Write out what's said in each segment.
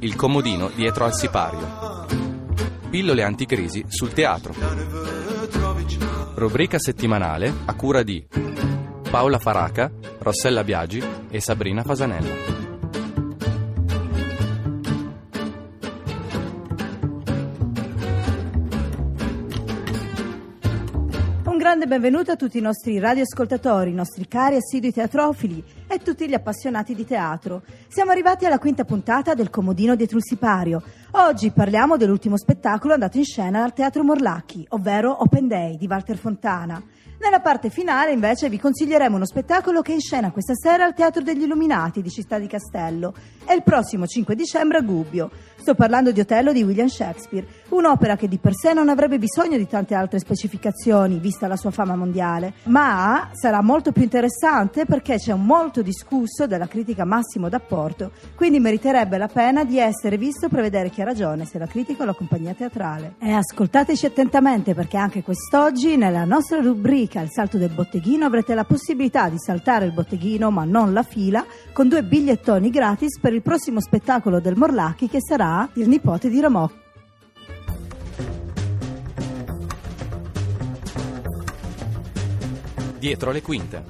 Il comodino dietro al sipario. Pillole anticrisi sul teatro. Rubrica settimanale a cura di Paola Faraca, Rossella Biagi e Sabrina Fasanella. Un grande benvenuto a tutti i nostri radioascoltatori, i nostri cari assidui teatrofili e tutti gli appassionati di teatro. Siamo arrivati alla quinta puntata del Comodino dietro il sipario. Oggi parliamo dell'ultimo spettacolo andato in scena al Teatro Morlacchi, ovvero Open Day di Walter Fontana. Nella parte finale invece vi consiglieremo uno spettacolo che è in scena questa sera al Teatro degli Illuminati di Città di Castello e il prossimo 5 dicembre a Gubbio. Sto parlando di Otello di William Shakespeare, un'opera che di per sé non avrebbe bisogno di tante altre specificazioni vista la sua fama mondiale, ma sarà molto più interessante perché c'è un molto discusso della critica Massimo D'Apporto, quindi meriterebbe la pena di essere visto per vedere chi ha ragione, se la critica o la compagnia teatrale. E ascoltateci attentamente perché anche quest'oggi nella nostra rubrica Il salto del botteghino avrete la possibilità di saltare il botteghino ma non la fila con 2 bigliettoni gratis per il prossimo spettacolo del Morlacchi che sarà Il nipote di Rameau. Dietro le quinte.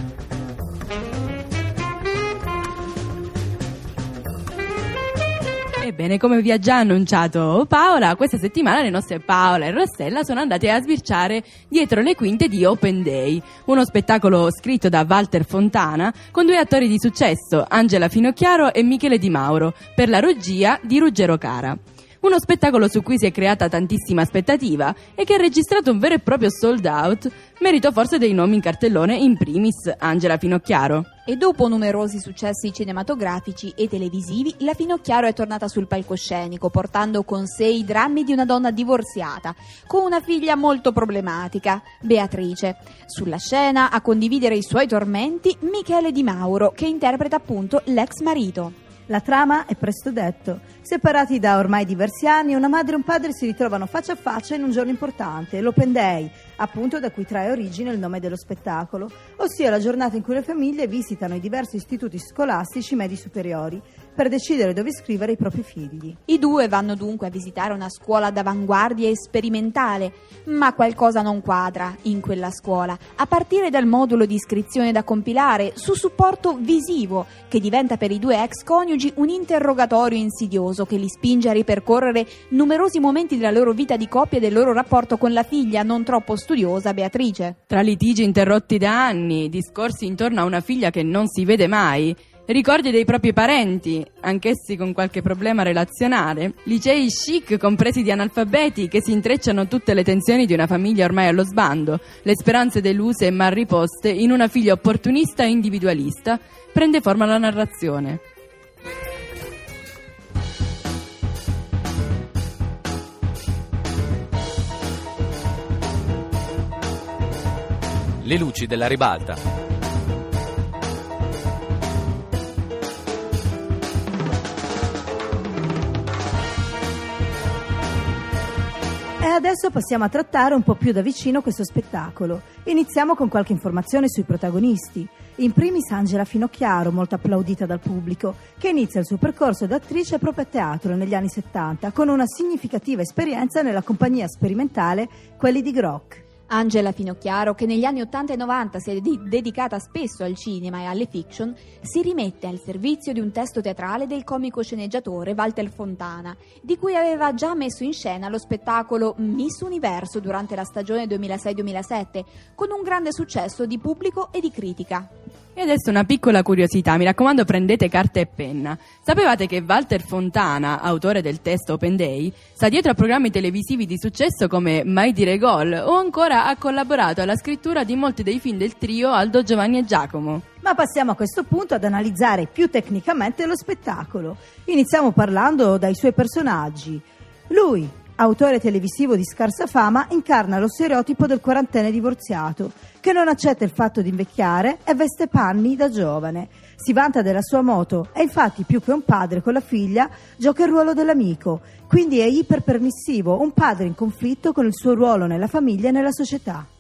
Ebbene, come vi ha già annunciato Paola, questa settimana le nostre Paola e Rossella sono andate a sbirciare dietro le quinte di Open Day, uno spettacolo scritto da Walter Fontana con 2 attori di successo, Angela Finocchiaro e Michele Di Mauro, per la regia di Ruggero Cara. Uno spettacolo su cui si è creata tantissima aspettativa e che ha registrato un vero e proprio sold out, merito forse dei nomi in cartellone, in primis Angela Finocchiaro. E dopo numerosi successi cinematografici e televisivi, la Finocchiaro è tornata sul palcoscenico, portando con sé i drammi di una donna divorziata, con una figlia molto problematica, Beatrice. Sulla scena, a condividere i suoi tormenti, Michele Di Mauro, che interpreta appunto l'ex marito. La trama è presto detto. Separati da ormai diversi anni, una madre e un padre si ritrovano faccia a faccia in un giorno importante, l'Open Day, appunto da cui trae origine il nome dello spettacolo, ossia la giornata in cui le famiglie visitano i diversi istituti scolastici medi superiori per decidere dove iscrivere i propri figli. I 2 vanno dunque a visitare una scuola d'avanguardia e sperimentale, ma qualcosa non quadra in quella scuola, a partire dal modulo di iscrizione da compilare su supporto visivo, che diventa per i 2 ex coniugi un interrogatorio insidioso che li spinge a ripercorrere numerosi momenti della loro vita di coppia e del loro rapporto con la figlia non troppo studiosa Beatrice. Tra litigi interrotti da anni, discorsi intorno a una figlia che non si vede mai, ricordi dei propri parenti, anch'essi con qualche problema relazionale, licei chic compresi di analfabeti che si intrecciano tutte le tensioni di una famiglia ormai allo sbando, le speranze deluse e mal riposte in una figlia opportunista e individualista, prende forma la narrazione. Le luci della ribalta. E adesso passiamo a trattare un po' più da vicino questo spettacolo. Iniziamo con qualche informazione sui protagonisti. In primis Angela Finocchiaro, molto applaudita dal pubblico, che inizia il suo percorso da attrice proprio a teatro negli anni 70, con una significativa esperienza nella compagnia sperimentale Quelli di Groc. Angela Finocchiaro, che negli anni 80 e 90 si è dedicata spesso al cinema e alle fiction, si rimette al servizio di un testo teatrale del comico sceneggiatore Walter Fontana, di cui aveva già messo in scena lo spettacolo Miss Universo durante la stagione 2006-2007, con un grande successo di pubblico e di critica. E adesso una piccola curiosità, mi raccomando prendete carta e penna. Sapevate che Walter Fontana, autore del testo Open Day, sta dietro a programmi televisivi di successo come Mai dire gol o ancora ha collaborato alla scrittura di molti dei film del trio Aldo, Giovanni e Giacomo? Ma passiamo a questo punto ad analizzare più tecnicamente lo spettacolo. Iniziamo parlando dai suoi personaggi. Lui, autore televisivo di scarsa fama, incarna lo stereotipo del quarantenne divorziato, che non accetta il fatto di invecchiare e veste panni da giovane. Si vanta della sua moto e infatti più che un padre con la figlia gioca il ruolo dell'amico, quindi è iperpermissivo, un padre in conflitto con il suo ruolo nella famiglia e nella società.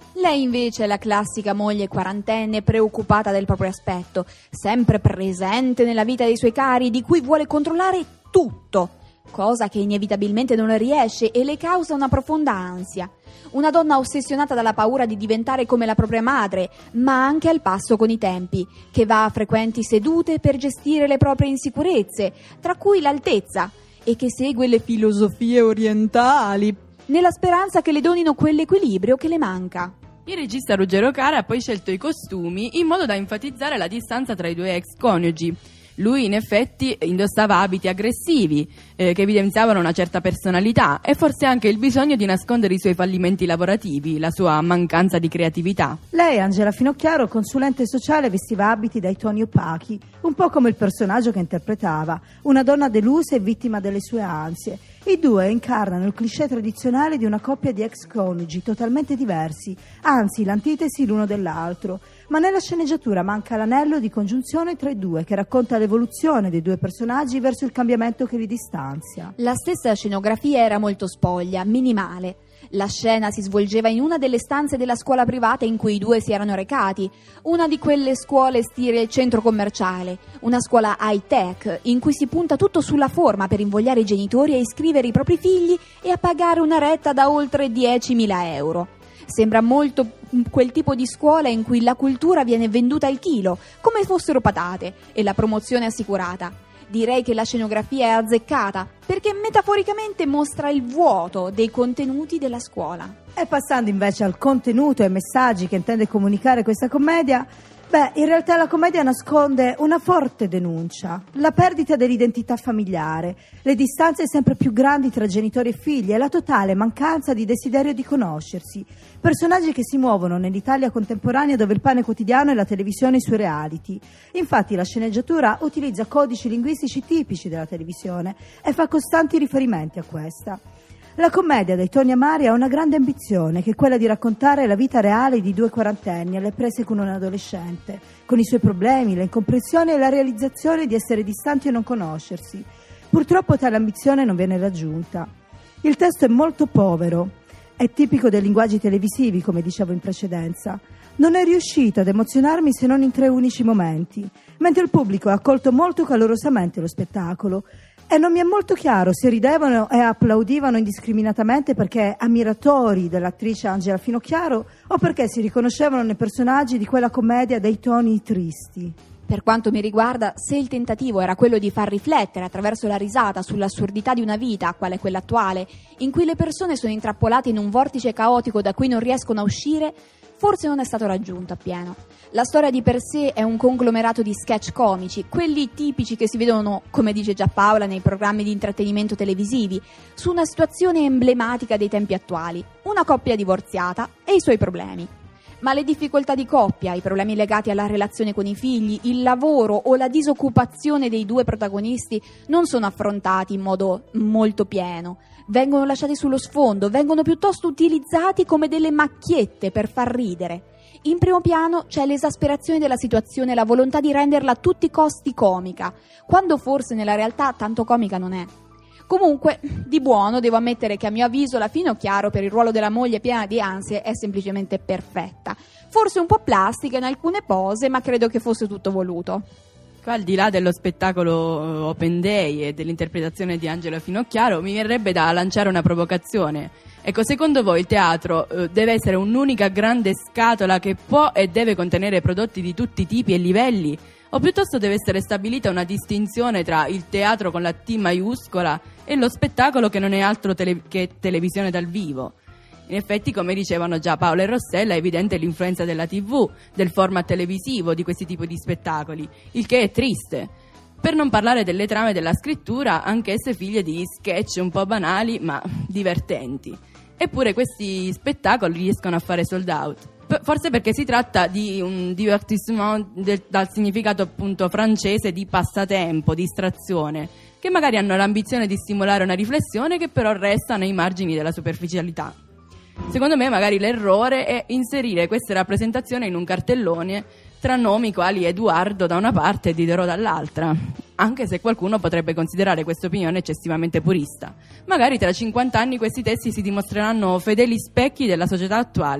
Lei invece è la classica moglie quarantenne preoccupata del proprio aspetto, sempre presente nella vita dei suoi cari, di cui vuole controllare tutto, cosa che inevitabilmente non le riesce e le causa una profonda ansia. Una donna ossessionata dalla paura di diventare come la propria madre, ma anche al passo con i tempi, che va a frequenti sedute per gestire le proprie insicurezze, tra cui l'altezza, e che segue le filosofie orientali, nella speranza che le donino quell'equilibrio che le manca. Il regista Ruggero Cara ha poi scelto i costumi in modo da enfatizzare la distanza tra i due ex coniugi. Lui in effetti indossava abiti aggressivi che evidenziavano una certa personalità e forse anche il bisogno di nascondere i suoi fallimenti lavorativi, la sua mancanza di creatività. Lei, Angela Finocchiaro, consulente sociale, vestiva abiti dai toni opachi, un po' come il personaggio che interpretava, una donna delusa e vittima delle sue ansie. I due incarnano il cliché tradizionale di una coppia di ex coniugi totalmente diversi, anzi l'antitesi l'uno dell'altro. Ma nella sceneggiatura manca l'anello di congiunzione tra i due, che racconta l'evoluzione dei due personaggi verso il cambiamento che li distanzia. La stessa scenografia era molto spoglia, minimale. La scena si svolgeva in una delle stanze della scuola privata in cui i due si erano recati, una di quelle scuole stile centro commerciale, una scuola high-tech in cui si punta tutto sulla forma per invogliare i genitori a iscrivere i propri figli e a pagare una retta da oltre 10.000 euro. Sembra molto quel tipo di scuola in cui la cultura viene venduta al chilo, come fossero patate, e la promozione assicurata. Direi che la scenografia è azzeccata, perché metaforicamente mostra il vuoto dei contenuti della scuola. E passando invece al contenuto e ai messaggi che intende comunicare questa commedia, in realtà la commedia nasconde una forte denuncia, la perdita dell'identità familiare, le distanze sempre più grandi tra genitori e figli e la totale mancanza di desiderio di conoscersi. Personaggi che si muovono nell'Italia contemporanea dove il pane quotidiano è la televisione e i suoi reality. Infatti la sceneggiatura utilizza codici linguistici tipici della televisione e fa costanti riferimenti a questa. La commedia dei toni amari ha una grande ambizione, che è quella di raccontare la vita reale di due quarantenni alle prese con un adolescente, con i suoi problemi, le incomprensioni e la realizzazione di essere distanti e non conoscersi. Purtroppo tale ambizione non viene raggiunta. Il testo è molto povero, è tipico dei linguaggi televisivi, come dicevo in precedenza. Non è riuscito ad emozionarmi se non in 3 unici momenti, mentre il pubblico ha accolto molto calorosamente lo spettacolo. E non mi è molto chiaro se ridevano e applaudivano indiscriminatamente perché ammiratori dell'attrice Angela Finocchiaro o perché si riconoscevano nei personaggi di quella commedia dai toni tristi. Per quanto mi riguarda, se il tentativo era quello di far riflettere attraverso la risata sull'assurdità di una vita, quale quella attuale, in cui le persone sono intrappolate in un vortice caotico da cui non riescono a uscire, forse non è stato raggiunto appieno. La storia di per sé è un conglomerato di sketch comici, quelli tipici che si vedono, come dice già Paola, nei programmi di intrattenimento televisivi, su una situazione emblematica dei tempi attuali, una coppia divorziata e i suoi problemi. Ma le difficoltà di coppia, i problemi legati alla relazione con i figli, il lavoro o la disoccupazione dei due protagonisti non sono affrontati in modo molto pieno. Vengono lasciati sullo sfondo, vengono piuttosto utilizzati come delle macchiette per far ridere. In primo piano c'è l'esasperazione della situazione e la volontà di renderla a tutti i costi comica, quando forse nella realtà tanto comica non è. Comunque, di buono devo ammettere che a mio avviso la Finocchiaro per il ruolo della moglie piena di ansie è semplicemente perfetta. Forse un po' plastica in alcune pose, ma credo che fosse tutto voluto. Qua, al di là dello spettacolo Open Day e dell'interpretazione di Angela Finocchiaro, mi verrebbe da lanciare una provocazione. Ecco, secondo voi il teatro deve essere un'unica grande scatola che può e deve contenere prodotti di tutti i tipi e livelli? O piuttosto deve essere stabilita una distinzione tra il teatro con la T maiuscola e lo spettacolo che non è altro che televisione dal vivo? In effetti, come dicevano già Paola e Rossella, è evidente l'influenza della TV, del format televisivo di questi tipi di spettacoli, il che è triste. Per non parlare delle trame della scrittura, anch'esse figlie di sketch un po' banali ma divertenti. Eppure questi spettacoli riescono a fare sold out. Forse perché si tratta di un divertissement dal significato appunto francese di passatempo, distrazione, che magari hanno l'ambizione di stimolare una riflessione che però resta nei margini della superficialità. Secondo me magari l'errore è inserire queste rappresentazioni in un cartellone tra nomi quali Edoardo da una parte e Diderot dall'altra, anche se qualcuno potrebbe considerare questa opinione eccessivamente purista. Magari tra 50 anni questi testi si dimostreranno fedeli specchi della società attuale,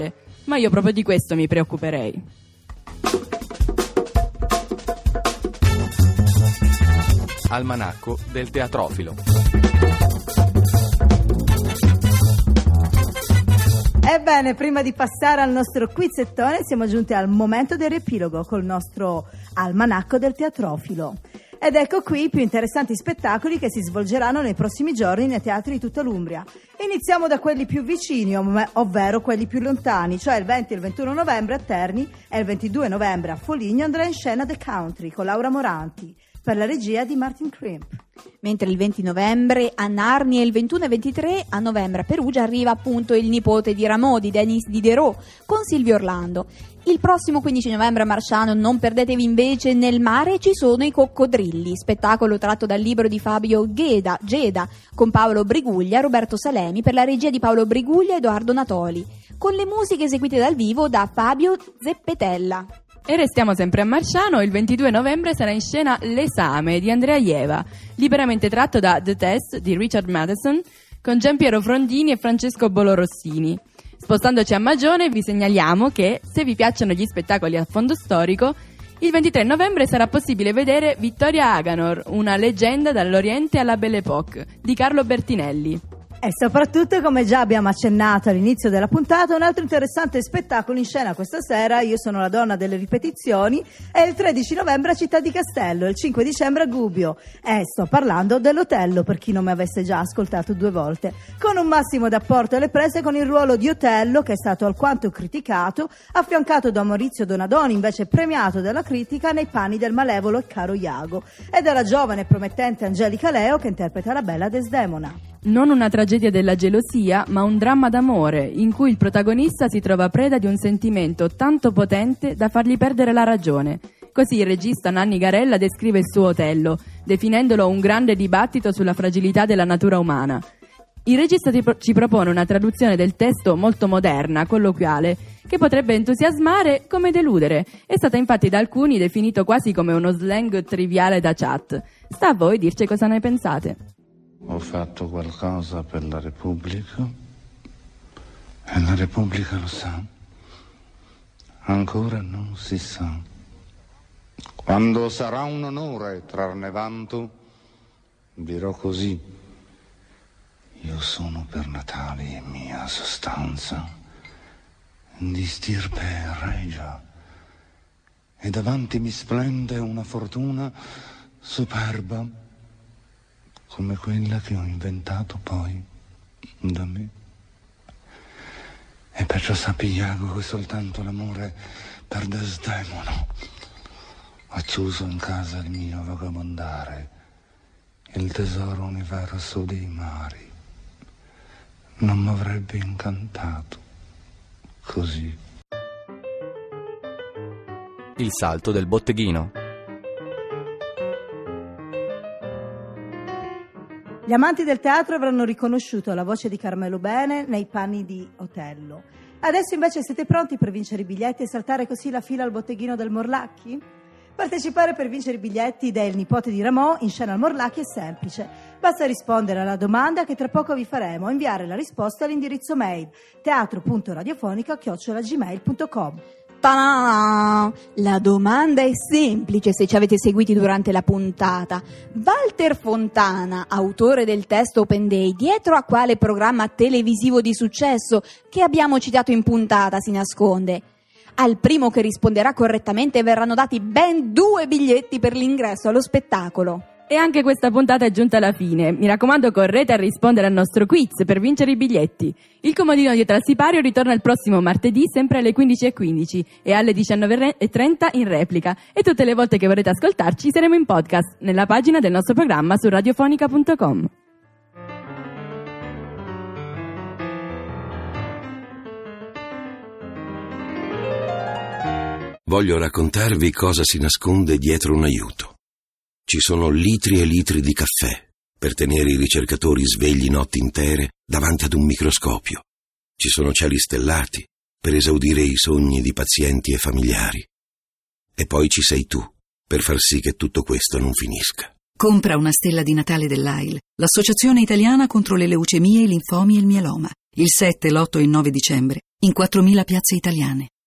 ma io proprio di questo mi preoccuperei. Almanacco del teatrofilo. Ebbene, prima di passare al nostro quizzettone siamo giunti al momento del riepilogo col nostro almanacco del teatrofilo. Ed ecco qui i più interessanti spettacoli che si svolgeranno nei prossimi giorni nei teatri di tutta l'Umbria. Iniziamo da quelli più vicini, ovvero quelli più lontani, cioè il 20 e il 21 novembre a Terni e il 22 novembre a Foligno andrà in scena The Country con Laura Moranti, per la regia di Martin Crimp. Mentre il 20 novembre a Narni e il 21 e 23 a novembre a Perugia arriva appunto Il nipote di Rameau di Denis Diderot con Silvio Orlando. Il prossimo 15 novembre a Marciano non perdetevi invece Nel mare ci sono i coccodrilli, spettacolo tratto dal libro di Fabio Geda con Paolo Briguglia, Roberto Salemi per la regia di Paolo Briguglia e Edoardo Natoli, con le musiche eseguite dal vivo da Fabio Zeppetella. E restiamo sempre a Marciano, il 22 novembre sarà in scena L'esame di Andrea Ieva, liberamente tratto da The Test di Richard Matheson, con Giampiero Frondini e Francesco Bolorossini. Spostandoci a Magione vi segnaliamo che, se vi piacciono gli spettacoli a fondo storico, il 23 novembre sarà possibile vedere Vittoria Aganor, una leggenda dall'Oriente alla Belle Époque, di Carlo Bertinelli. E soprattutto, come già abbiamo accennato all'inizio della puntata, un altro interessante spettacolo in scena questa sera, Io sono la donna delle ripetizioni, è il 13 novembre a Città di Castello e il 5 dicembre a Gubbio. E sto parlando dell'Otello, per chi non mi avesse già ascoltato 2 volte, con un Massimo D'Apporto alle prese con il ruolo di Otello, che è stato alquanto criticato, affiancato da Maurizio Donadoni, invece premiato dalla critica nei panni del malevolo e caro Iago, e dalla giovane e promettente Angelica Leo, che interpreta la bella Desdemona. Non una tragedia della gelosia, ma un dramma d'amore, in cui il protagonista si trova preda di un sentimento tanto potente da fargli perdere la ragione. Così il regista Nanni Garella descrive il suo Otello, definendolo un grande dibattito sulla fragilità della natura umana. Il regista ci propone una traduzione del testo molto moderna, colloquiale, che potrebbe entusiasmare come deludere. È stata infatti da alcuni definito quasi come uno slang triviale da chat. Sta a voi dirci cosa ne pensate. Ho fatto qualcosa per la Repubblica e la Repubblica lo sa. Ancora non si sa. Quando sarà un onore trarne vanto, dirò così. Io sono per Natali e mia sostanza di stirpe regia e davanti mi splende una fortuna superba come quella che ho inventato poi da me. E perciò sappi, Iago, che soltanto l'amore per Desdemona ha chiuso in casa il mio vagabondare, il tesoro universo dei mari. Non m'avrebbe incantato così. Il salto del botteghino. Gli amanti del teatro avranno riconosciuto la voce di Carmelo Bene nei panni di Otello. Adesso invece siete pronti per vincere i biglietti e saltare così la fila al botteghino del Morlacchi? Partecipare per vincere i biglietti del nipote di Rameau in scena al Morlacchi è semplice. Basta rispondere alla domanda che tra poco vi faremo e inviare la risposta all'indirizzo mail teatro.radiofonica@gmail.com. Ta-da! La domanda è semplice se ci avete seguiti durante la puntata. Walter Fontana, autore del testo Open Day, dietro a quale programma televisivo di successo che abbiamo citato in puntata si nasconde? Al primo che risponderà correttamente verranno dati ben 2 biglietti per l'ingresso allo spettacolo. E anche questa puntata è giunta alla fine. Mi raccomando, correte a rispondere al nostro quiz per vincere i biglietti. Il comodino di Trasipario ritorna il prossimo martedì sempre alle 15:15 e alle 19:30 in replica. E tutte le volte che vorrete ascoltarci saremo in podcast nella pagina del nostro programma su radiofonica.com. Voglio raccontarvi cosa si nasconde dietro un aiuto. Ci sono litri e litri di caffè per tenere i ricercatori svegli notti intere davanti ad un microscopio. Ci sono cieli stellati per esaudire i sogni di pazienti e familiari. E poi ci sei tu per far sì che tutto questo non finisca. Compra una stella di Natale dell'AIL, l'associazione italiana contro le leucemie, i linfomi e il mieloma. il 7, l'8 e il 9 dicembre in 4.000 piazze italiane.